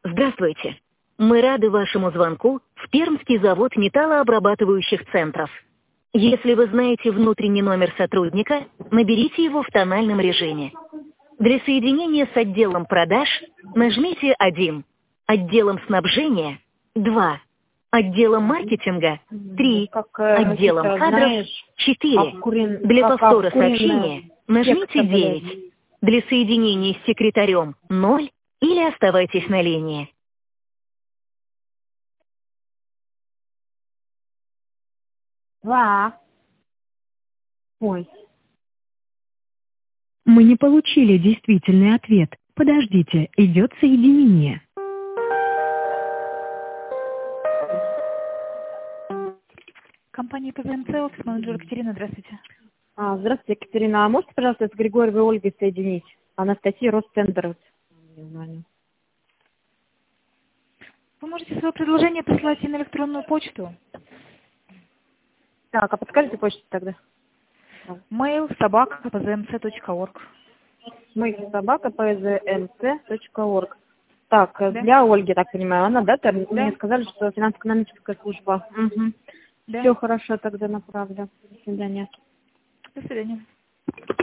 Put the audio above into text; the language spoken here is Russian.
Здравствуйте. Мы рады вашему звонку в Пермский завод металлообрабатывающих центров. Если вы знаете внутренний номер сотрудника, наберите его в тональном режиме. Для соединения с отделом продаж нажмите 1, отделом снабжения 2, отделом маркетинга 3, отделом кадров 4. Для повтора сообщения нажмите 9. Для соединения с секретарем 0 или оставайтесь на линии. Ой. Мы не получили действительный ответ. Подождите, идет соединение. Компания ПВМЦ, офис-менеджер Екатерина, здравствуйте. Здравствуйте, Екатерина. А можете, пожалуйста, с Григорьевой Ольгой соединить? Анастасия Росцентр. Вы можете свое предложение присылать и на электронную почту. Так, а подскажите почту тогда? mail@pzmc.org. mail@pzmc.org. Так, да. Для Ольги, так понимаю, она, да? Там да. Мне сказали, что финансово-экономическая служба. Угу. Да. Все хорошо, тогда направлю. До свидания. До свидания.